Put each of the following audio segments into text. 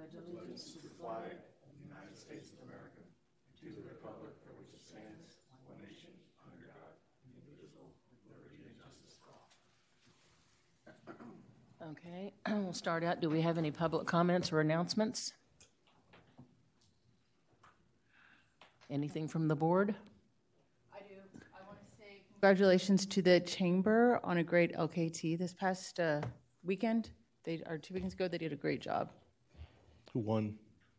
pledge allegiance to the flag of the United States of America, and to the republic for which it stands, one nation, under God, indivisible, with liberty and justice for all. Okay, we'll start out. Do we have any public comments or announcements? Anything from the board? I do. I want to say congratulations to the Chamber on a great LKT this past weekend. 2 weekends ago, they did a great job. Who won?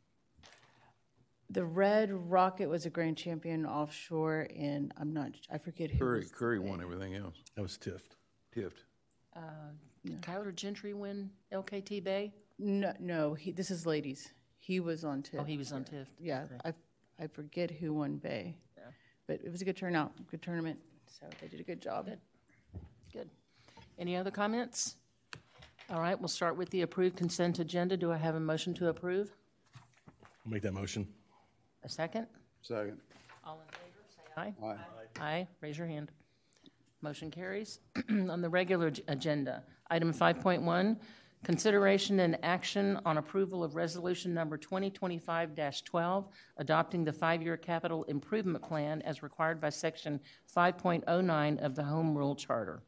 The Red Rocket was a grand champion offshore, and I forget who. Curry won everything else. That was Tift. Tift. Did Kyler Gentry win LKT Bay? No. This is ladies. He was on TIFF. Oh, he was on TIFF. Yeah, okay. I forget who won Bay. Yeah. But it was a good turnout, good tournament. So they did a good job. Good. Any other comments? All right, we'll start with the approved consent agenda. Do I have a motion to approve? I'll make that motion. A second? Second. All in favor, say aye. Aye. Aye. Raise your hand. Motion carries. On the regular agenda, item 5.1, consideration and action on approval of resolution number 2025-12, adopting the 5-year capital improvement plan as required by section 5.09 of the Home Rule Charter.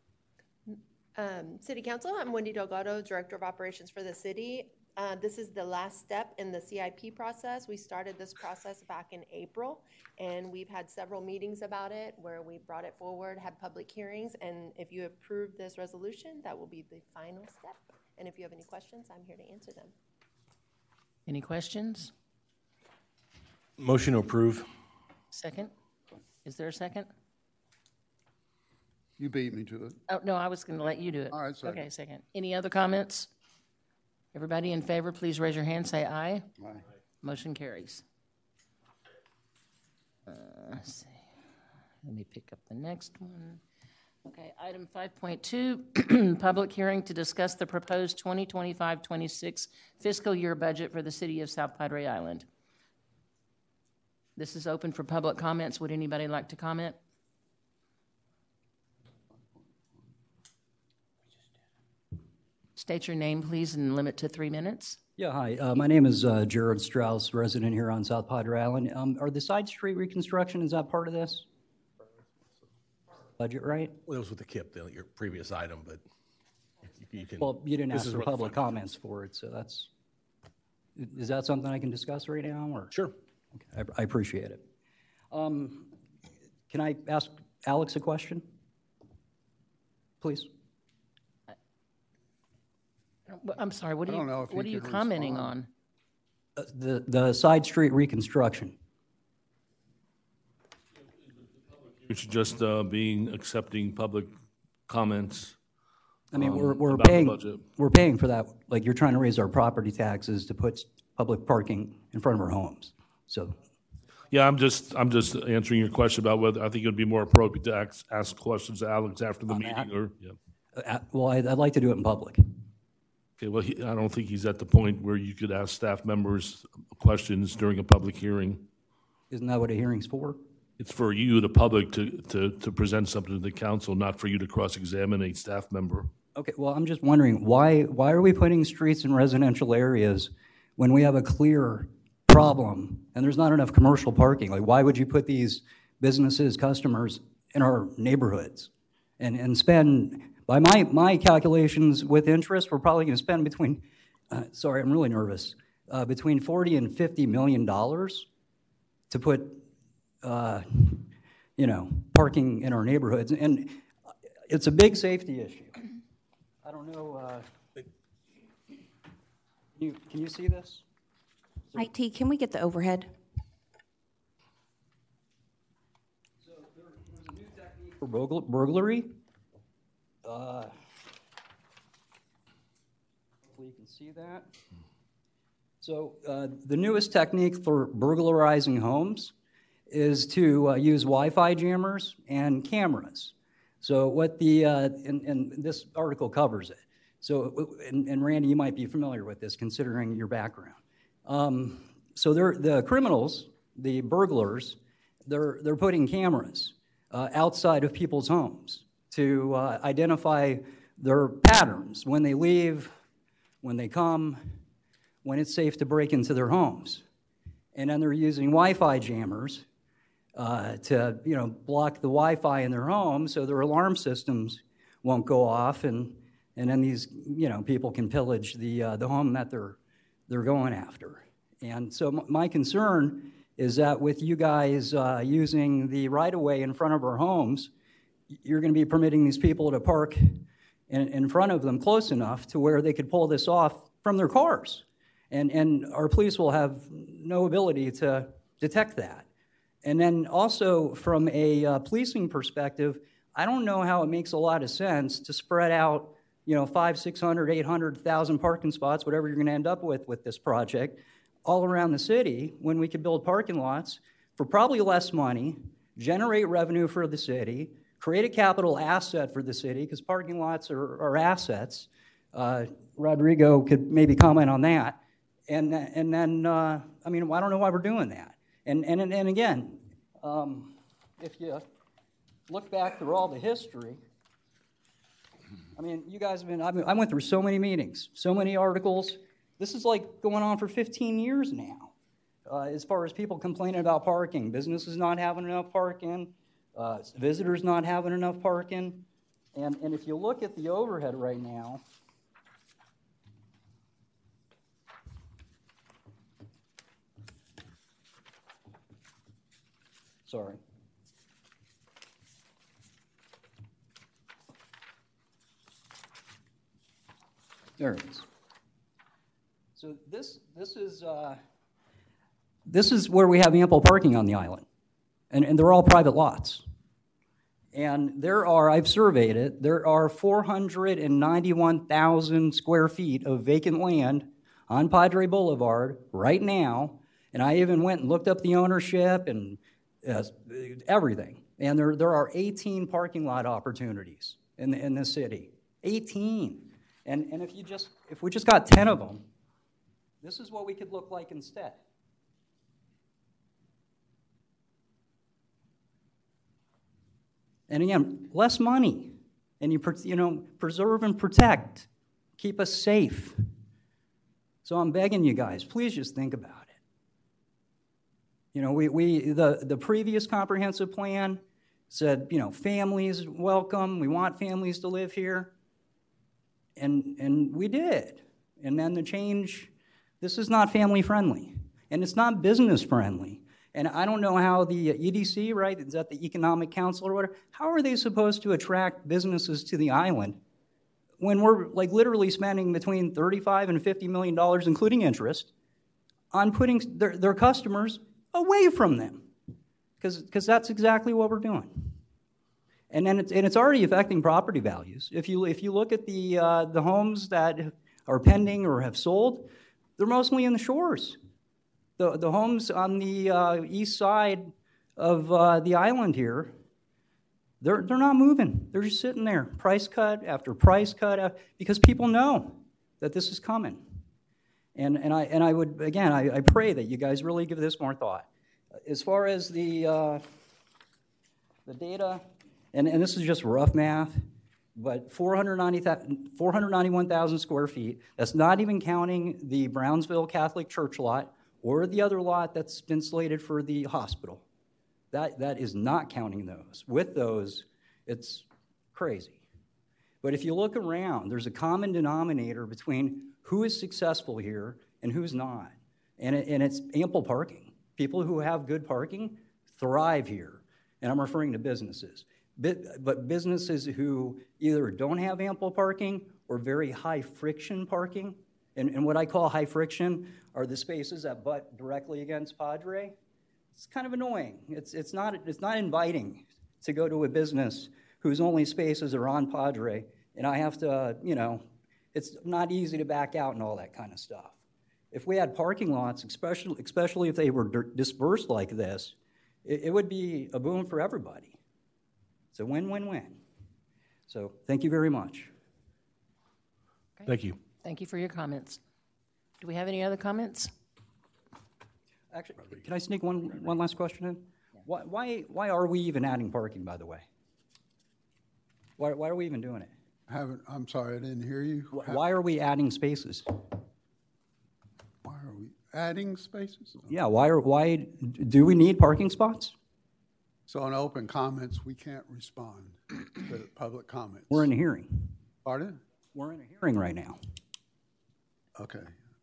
City Council, I'm Wendy Delgado, Director of Operations for the city. This is the last step in the CIP process. We started this process back in April, and we've had several meetings about it where we brought it forward, had public hearings, and if you approve this resolution, that will be the final step. And if you have any questions, I'm here to answer them. Any questions? Motion to approve. Second? Is there a second? You beat me to it. Oh, no, I was going to let you do it. All right, second. Okay, second. Any other comments? Everybody in favor, please raise your hand. Say aye. Aye. Motion carries. Let's see. Let me pick up the next one. Okay, item 5.2, public hearing to discuss the proposed 2025-26 fiscal year budget for the city of South Padre Island. This is open for public comments. Would anybody like to comment? State your name, please, and limit to 3 minutes. Yeah, hi. My name is Jared Strauss, resident here on South Padre Island. Are the side street reconstruction, is that part of this budget, right? Well, it was with the KIP, your previous item, but you can. Well, you didn't ask for public comments for it, so is that something I can discuss right now? Or? Sure. Okay, I appreciate it. Can I ask Alex a question, please? I'm sorry, what are you commenting on? The side street reconstruction. It's just accepting public comments. I mean, we're paying for that. Like, you're trying to raise our property taxes to put public parking in front of our homes. So, yeah, I'm just answering your question about whether I think it would be more appropriate to ask questions to Alex after the meeting, or yeah. Well, I'd like to do it in public. Okay, well, I don't think he's at the point where you could ask staff members questions during a public hearing. Isn't that what a hearing's for? It's for you, the public, to present something to the council, not for you to cross-examine a staff member. Okay, well, I'm just wondering, why are we putting streets in residential areas when we have a clear problem and there's not enough commercial parking? Like, why would you put these businesses, customers in our neighborhoods and spend... By my calculations with interest, we're probably going to spend between, sorry, I'm really nervous, between $40 and $50 million to put, parking in our neighborhoods. And it's a big safety issue. I don't know, can you see this? IT, can we get the overhead? So there's a new technique for burglary. Hopefully you can see that. So the newest technique for burglarizing homes is to use Wi-Fi jammers and cameras. So what and this article covers it. So, and Randy, you might be familiar with this considering your background. So the criminals, the burglars, they're putting cameras outside of people's homes to identify their patterns when they leave, when they come, when it's safe to break into their homes. And then they're using Wi-Fi jammers to, block the Wi-Fi in their home so their alarm systems won't go off, and then these, people can pillage the home that they're going after. And so my concern is that with you guys using the right-of-way in front of our homes, you're going to be permitting these people to park in front of them close enough to where they could pull this off from their cars. And our police will have no ability to detect that. And then also from a policing perspective, I don't know how it makes a lot of sense to spread out, 500, 600, 800,000 parking spots, whatever you're going to end up with this project, all around the city when we could build parking lots for probably less money, generate revenue for the city, create a capital asset for the city, because parking lots are assets. Rodrigo could maybe comment on that. And then, I don't know why we're doing that. And again, if you look back through all the history, you guys have I went through so many meetings, so many articles. This is like going on for 15 years now, as far as people complaining about parking, businesses not having enough parking, visitors not having enough parking. And if you look at the overhead right now, sorry. There it is. So this is where we have ample parking on the island, and they're all private lots. And I've surveyed it, there are 491,000 square feet of vacant land on Padre Boulevard right now, and I even went and looked up the ownership and everything. And there are 18 parking lot opportunities in the city. 18. And if we just got 10 of them, this is what we could look like instead. And again, less money, and you preserve and protect, keep us safe. So I'm begging you guys, please just think about it. The previous comprehensive plan said, families welcome, we want families to live here. And we did. And then the change, this is not family friendly, and it's not business friendly. And I don't know how the EDC, right, is that the Economic Council or whatever, how are they supposed to attract businesses to the island when we're like literally spending between $35 and $50 million, including interest, on putting their customers away from them? Because that's exactly what we're doing. And then it's already affecting property values. If you look at the homes that are pending or have sold, they're mostly in the shores. The homes on the east side of the island here, they're not moving. They're just sitting there, price cut after price cut, because people know that this is coming. And I would, again, I pray that you guys really give this more thought. As far as the data, and this is just rough math, but 491,000 square feet, that's not even counting the Brownsville Catholic Church lot or the other lot that's been slated for the hospital. That is not counting those. With those, it's crazy. But if you look around, there's a common denominator between who is successful here and who's not. And it's ample parking. People who have good parking thrive here. And I'm referring to businesses. But businesses who either don't have ample parking or very high friction parking, and what I call high friction are the spaces that butt directly against Padre. It's kind of annoying. It's not inviting to go to a business whose only spaces are on Padre, and I have to, it's not easy to back out and all that kind of stuff. If we had parking lots, especially if they were dispersed like this, it would be a boon for everybody. It's a win-win-win. So thank you very much. Thank you. Thank you for your comments. Do we have any other comments? Actually, can I sneak one last question in? Why are we even adding parking, by the way? Why are we even doing it? I'm sorry, I didn't hear you. Why are we adding spaces? adding spaces? Yeah, why do we need parking spots? So on open comments, we can't respond to public comments. We're in a hearing. Pardon? We're in a hearing right now. Okay.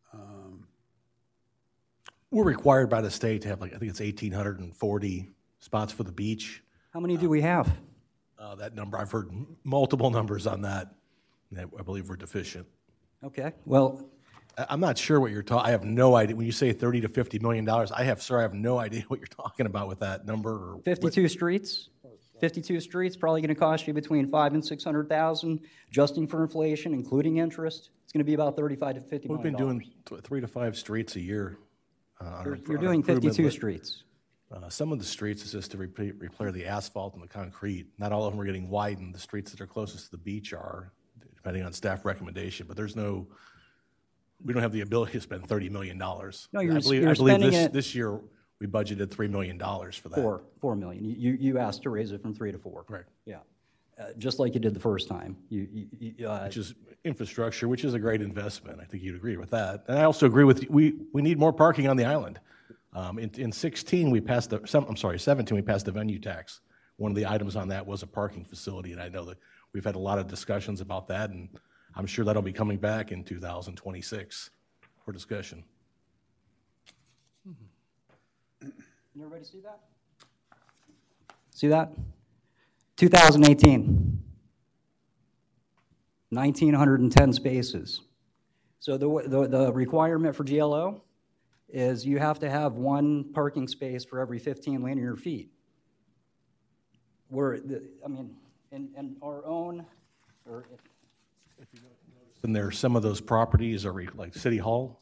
We're required by the state to have I think it's 1,840 spots for the beach. How many do we have? That number, I've heard multiple numbers on that. And I believe we're deficient. Okay, well, I'm not sure what you're talking, I have no idea. When you say 30 to $50 million, I have no idea what you're talking about with that number. Or 52 streets. 52 streets, probably going to cost you between $500,000 and $600,000, adjusting for inflation, including interest. It's going to be about $35 to $50 We've million. been doing 3 to 5 streets a year. You're doing 52 streets. Some of the streets is just to repair the asphalt and the concrete. Not all of them are getting widened. The streets that are closest to the beach are, depending on staff recommendation. But we don't have the ability to spend $30 million. No, I you're believe spending it. this year we budgeted $3 million for that. $4 million. You asked to raise it from 3 to 4. Right. Yeah, just like you did the first time. Which is infrastructure, which is a great investment. I think you'd agree with that. And I also agree with we need more parking on the island. In 17 we passed the venue tax. One of the items on that was a parking facility, and I know that we've had a lot of discussions about that, and I'm sure that'll be coming back in 2026 for discussion. Everybody see that? See that? 2018, 1,910 spaces. So the requirement for GLO is you have to have 1 parking space for every 15 linear feet. In our own, And there, some of those properties are like City Hall.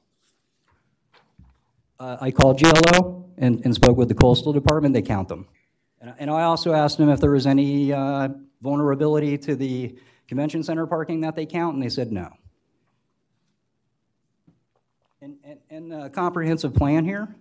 I called GLO and spoke with the coastal department. They count them. And I also asked them if there was any vulnerability to the convention center parking that they count, and they said no. And the comprehensive plan here,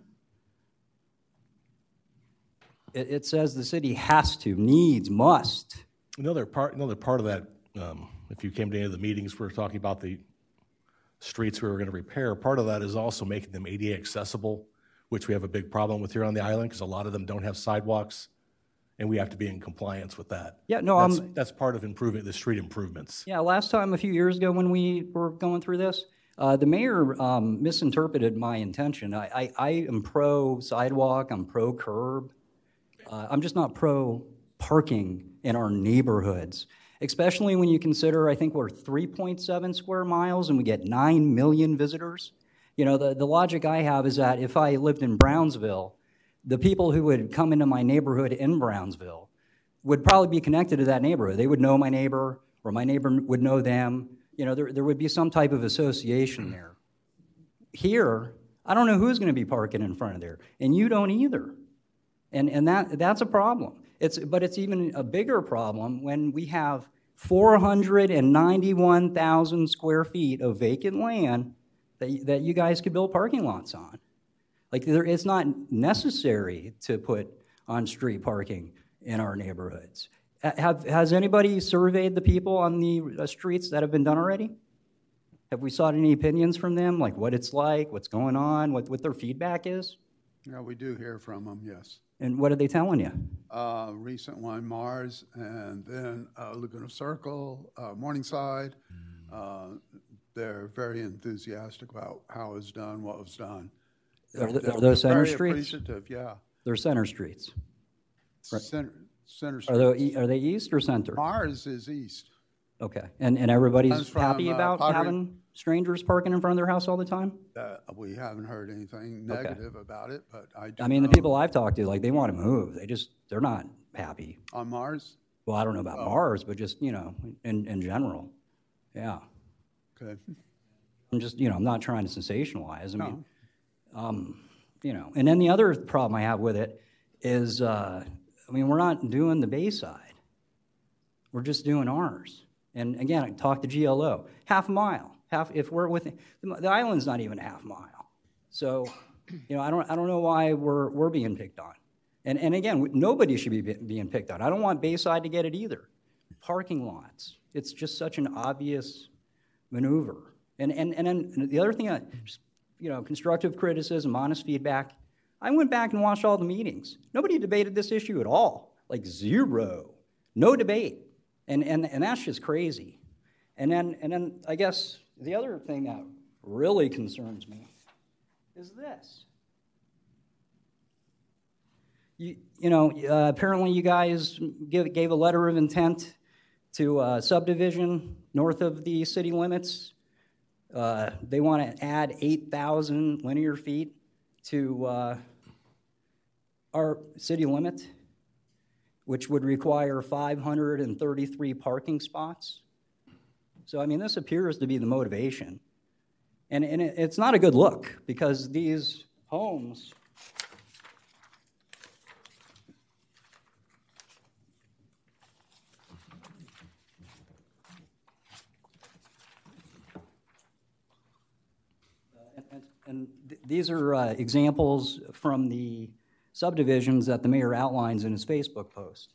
it says the city has to, needs, must. Another part of that, if you came to any of the meetings, we were talking about the streets we were going to repair. Part of that is also making them ADA accessible, which we have a big problem with here on the island because a lot of them don't have sidewalks, and we have to be in compliance with that. Yeah, no, that's part of improving the street improvements. Yeah, last time, a few years ago when we were going through this, the mayor misinterpreted my intention. I am pro sidewalk, I'm pro curb. I'm just not pro parking in our neighborhoods, especially when you consider, I think we're 3.7 square miles and we get 9 million visitors. You know, the logic I have is that if I lived in Brownsville, the people who would come into my neighborhood in Brownsville would probably be connected to that neighborhood. They would know my neighbor, or my neighbor would know them. You know, there would be some type of association there. Here, I don't know who's going to be parking in front of there, and you don't either. And that's a problem. But it's even a bigger problem when we have 491,000 square feet of vacant land that you guys could build parking lots on. Like, it's not necessary to put on-street parking in our neighborhoods. Has anybody surveyed the people on the streets that have been done already? Have we sought any opinions from them, like what it's like, what's going on, what their feedback is? Yeah, we do hear from them, yes. And what are they telling you? Recent one, Mars, and then Laguna Circle, Morningside. They're very enthusiastic about how it's done, what was done. Are those center very streets? Appreciative, yeah. They're center streets. Right. Center Are streets. they east or center? Mars is east. Okay. And everybody's Comes from, happy about Pottery. having strangers parking in front of their house all the time? We haven't heard anything negative about it, but I mean, the people I've talked to, like, they want to move. They're not happy. on Mars. Well, I don't know about Mars, but just, you know, in general. Yeah. Okay. I'm just, you know, I'm not trying to sensationalize. I mean, you know, and then the other problem I have with it is, I mean, we're not doing the Bayside. We're just doing ours. And again, I talked to GLO, half a mile. If we're within, the island's not even a half mile. So, you know, I don't know why we're being picked on. And again, nobody should be being picked on. I don't want Bayside to get it either. Parking lots. It's just such an obvious maneuver. And then the other thing, just constructive criticism, honest feedback. I went back and watched all the meetings. Nobody debated this issue at all, like zero, no debate, and that's just crazy. And then I guess the other thing that really concerns me is this. Apparently you guys gave a letter of intent to a subdivision north of the city limits. They want to add 8,000 linear feet to our city limit, which would require 533 parking spots. So, I mean, this appears to be the motivation. And it's not a good look, because these homes, these are examples from the subdivisions that the mayor outlines in his Facebook post.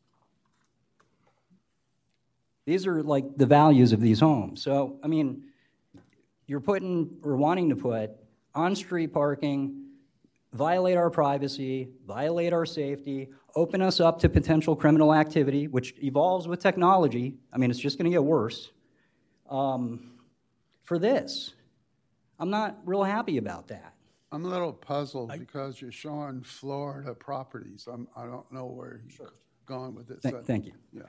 These are like the values of these homes. So, I mean, you're putting or wanting to put on-street parking, violate our privacy, violate our safety, open us up to potential criminal activity, which evolves with technology. I mean, it's just going to get worse. For this, I'm not real happy about that. I'm a little puzzled because you're showing Florida properties. I don't know where you're going with this. Thank you. Yeah.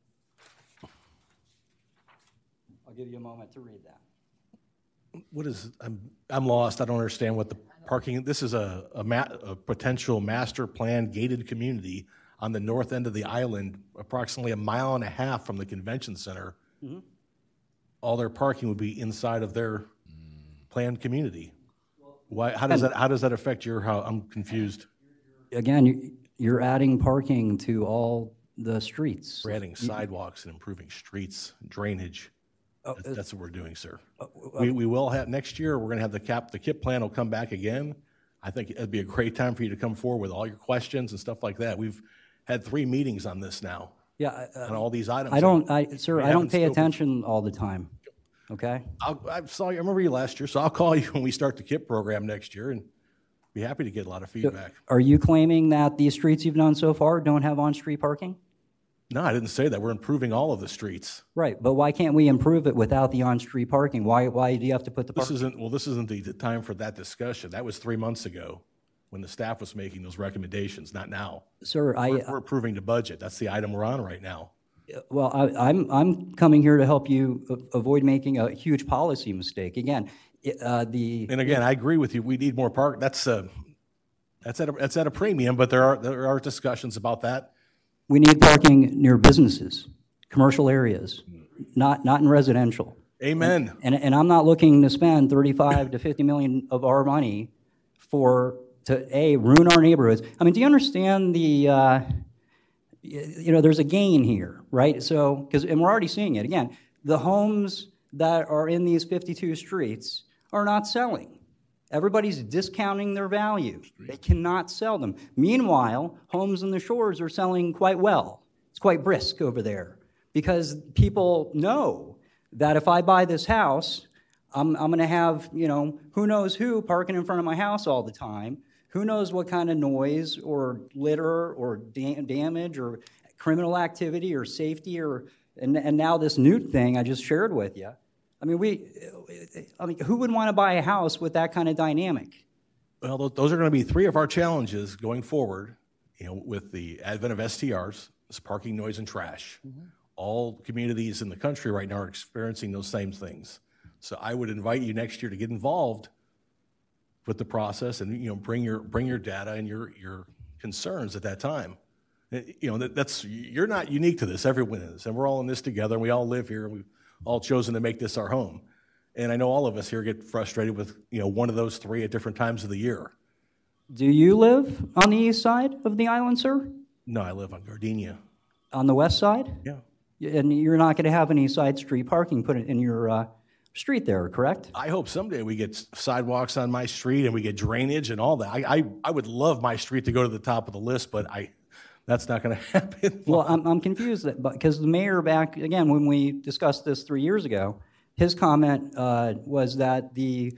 I'll give you a moment to read that. What is, I'm lost. I don't understand what the parking, this is a potential master plan gated community on the north end of the island, approximately 1.5 miles from the convention center. Mm-hmm. All their parking would be inside of their planned community. Why? How does that affect your? How I'm confused. Again, you're adding parking to all the streets. We're adding sidewalks and improving streets, drainage. That's what we're doing, sir. We will have next year. We're going to have the KIP plan will come back again. I think it'd be a great time for you to come forward with all your questions and stuff like that. We've had 3 meetings on this now. Yeah, on all these items. I don't pay attention all the time. Okay. I remember you last year, so I'll call you when we start the KIP program next year, and be happy to get a lot of feedback. Are you claiming that these streets you've done so far don't have on-street parking? No, I didn't say that. We're improving all of the streets. Right, but why can't we improve it without the on-street parking? Why do you have to put the parking? This isn't the time for that discussion. That was 3 months ago when the staff was making those recommendations, not now. Sir, we're approving the budget. That's the item we're on right now. Well, I'm coming here to help you avoid making a huge policy mistake. Again, and again, I agree with you. We need more park. That's at a premium, but there are discussions about that. We need parking near businesses, commercial areas, not in residential. Amen. And I'm not looking to spend 35 to 50 million of our money to ruin our neighborhoods. I mean, do you understand there's a gain here, right? So, and we're already seeing it. Again, the homes that are in these 52 streets are not selling. Everybody's discounting their value. They cannot sell them. Meanwhile, homes in the shores are selling quite well. It's quite brisk over there because people know that if I buy this house, I'm going to have, who knows who parking in front of my house all the time. Who knows what kind of noise or litter or damage or criminal activity or safety and now this Newt thing I just shared with you. I mean, who would want to buy a house with that kind of dynamic? Well, those are going to be 3 of our challenges going forward, with the advent of STRs, is parking, noise, and trash. Mm-hmm. All communities in the country right now are experiencing those same things. So I would invite you next year to get involved with the process and bring your data and your concerns at that time. You're not unique to this. Everyone is, and we're all in this together. And we all live here, and we've all chosen to make this our home. And I know all of us here get frustrated with one of those 3 at different times of the year. Do you live on the east side of the island, sir? No, I live on Gardenia. On the west side? Yeah. And you're not going to have any side street parking put in your street there, correct? I hope someday we get sidewalks on my street and we get drainage and all that. I would love my street to go to the top of the list, but that's not going to happen. Well, I'm confused because the mayor back, again, when we discussed this 3 years ago, his comment was that the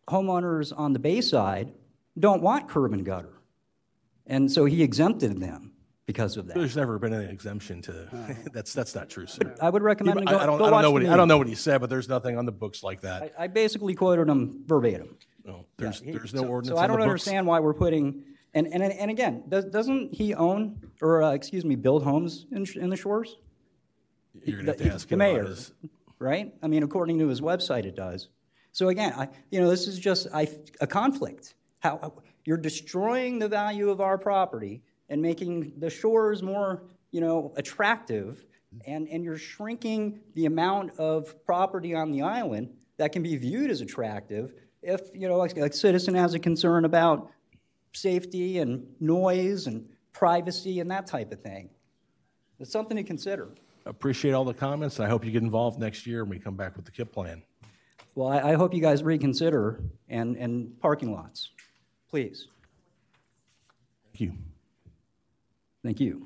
homeowners on the Bayside don't want curb and gutter. And so he exempted them because of that. There's never been an exemption to, that's not true, sir. I would recommend I to go, don't, go I don't watch know the what he, I meeting. don't know what he said, but there's nothing on the books like that. I basically quoted him verbatim. No, there's no So ordinance I on the don't books. understand why we're putting, and again, doesn't he own, or excuse me, build homes in the shores? You're gonna have to ask The him about mayor, his. right? I mean, according to his website, it does. So again, this is just a conflict. How you're destroying the value of our property and making the shores more, attractive, and you're shrinking the amount of property on the island that can be viewed as attractive if, a citizen has a concern about safety and noise and privacy and that type of thing. It's something to consider. Appreciate all the comments, and I hope you get involved next year when we come back with the KIP plan. Well, I hope you guys reconsider and parking lots, please. Thank you. Thank you.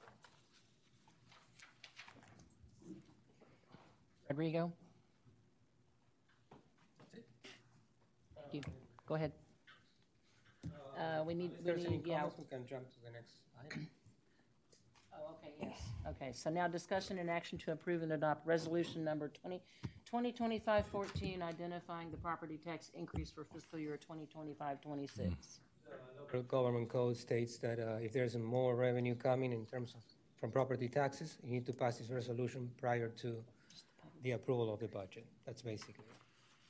Rodrigo? Thank you. Go ahead. We need, If there's any yeah. comments, we can jump to the next item. Oh, okay, yes. Okay, so now discussion and action to approve and adopt resolution number 2025-14, identifying the property tax increase for fiscal year 2025-26. Local government code states that if there's more revenue coming in terms of from property taxes, you need to pass this resolution prior to the approval of the budget. That's basically it.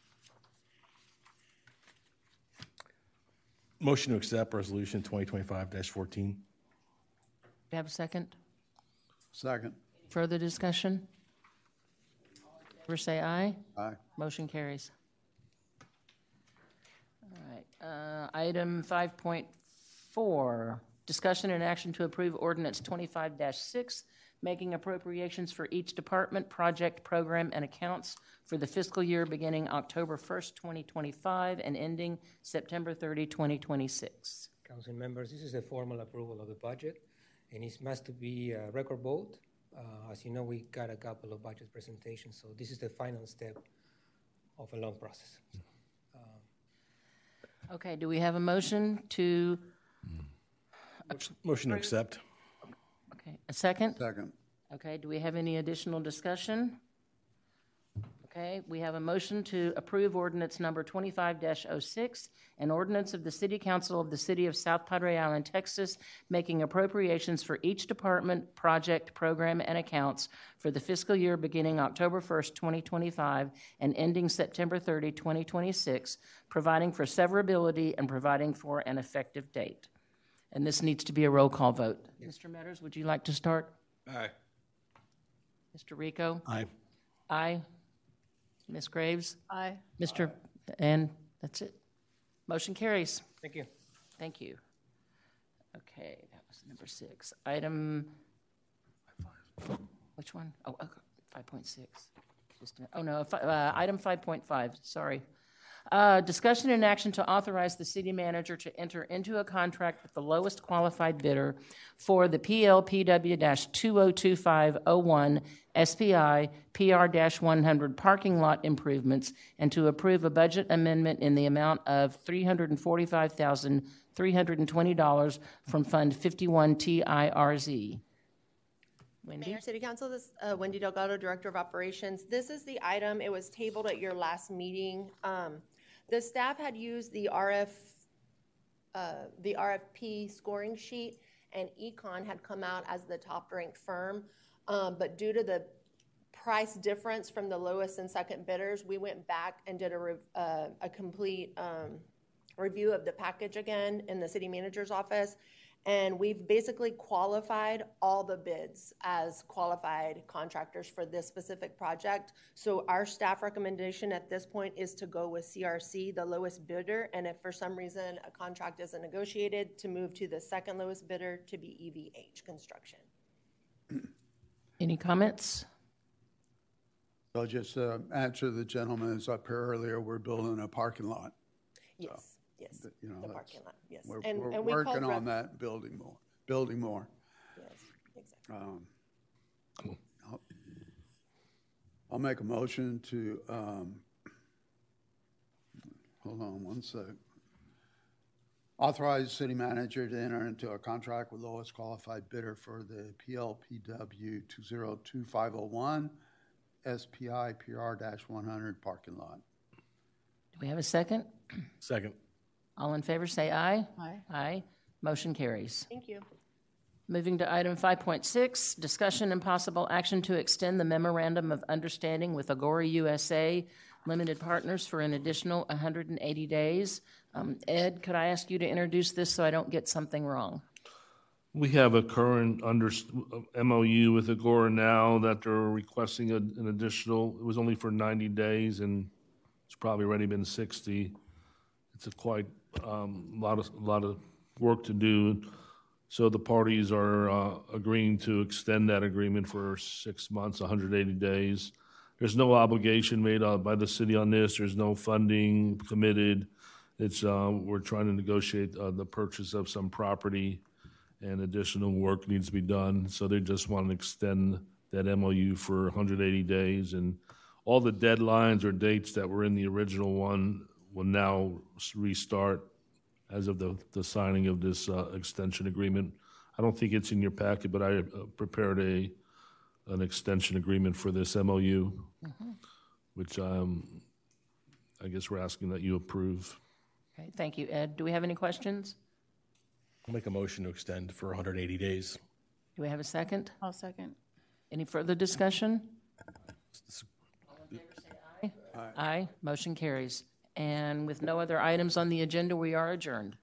Motion to accept resolution 2025-14. Do you have a second? Second. Further discussion? Favor say aye. Aye. Motion carries. All right, item 5.4, discussion and action to approve ordinance 25-6, making appropriations for each department, project, program, and accounts for the fiscal year beginning October 1st, 2025, and ending September 30, 2026. Council members, this is the formal approval of the budget, and it must to be a record vote. As you know, we got a couple of budget presentations, so this is the final step of a long process. Okay, do we have a motion to, Motion to accept. okay, a second? Second. Okay, do we have any additional discussion? Okay, we have a motion to approve ordinance number 25-06, an ordinance of the City Council of the City of South Padre Island, Texas, making appropriations for each department, project, program, and accounts for the fiscal year beginning October 1st, 2025, and ending September 30, 2026, providing for severability and providing for an effective date. And this needs to be a roll call vote. Mr. Metters, would you like to start? Aye. Mr. Rico? Aye. Aye. Ms. Graves? Aye. Mr. And that's it. Motion carries. Thank you. Thank you. Okay, that was number 6. Item, which one? Oh, 5.6. Just a minute. Oh, no, item 5.5, sorry. Discussion and action to authorize the city manager to enter into a contract with the lowest qualified bidder for the PLPW-202501 SPI PR-100 parking lot improvements and to approve a budget amendment in the amount of $345,320 from Fund 51 TIRZ. Wendy? Mayor, City Council, this Wendy Delgado, Director of Operations. This is the item, it was tabled at your last meeting. The staff had used the RFP scoring sheet, and Econ had come out as the top-ranked firm. But due to the price difference from the lowest and second bidders, we went back and did a complete review of the package again in the city manager's office. And we've basically qualified all the bids as qualified contractors for this specific project. So our staff recommendation at this point is to go with CRC, the lowest bidder, and if for some reason a contract isn't negotiated, to move to the second lowest bidder to be EVH Construction. Any comments? So just answer the gentleman who's up here earlier, we're building a parking lot. Yes, yes, The the parking lot, yes. We're And we working called on that, building more. Yes, exactly. I'll make a motion to, hold on one sec. Authorize city manager to enter into a contract with lowest qualified bidder for the PLPW 202501 SPI PR-100 parking lot. Do we have a second? Second. All in favor, say aye. Aye. Aye. Motion carries. Thank you. Moving to item 5.6, discussion and possible action to extend the memorandum of understanding with Agora USA Limited Partners for an additional 180 days. Ed, could I ask you to introduce this so I don't get something wrong? We have a current MOU with Agora now that they're requesting an additional, it was only for 90 days, and it's probably already been 60. It's a quite lot of work to do. So the parties are agreeing to extend that agreement for 6 months, 180 days. There's no obligation made by the city on this. There's no funding committed. It's we're trying to negotiate the purchase of some property, and additional work needs to be done. So they just want to extend that MOU for 180 days, and all the deadlines or dates that were in the original one will now restart as of the signing of this extension agreement. I don't think it's in your packet, but I prepared an extension agreement for this MOU, which I guess we're asking that you approve. Okay, thank you, Ed. Do we have any questions? I'll make a motion to extend for 180 days. Do we have a second? I'll second. Any further discussion? All in favor, say aye. Aye. Motion carries. And with no other items on the agenda, we are adjourned.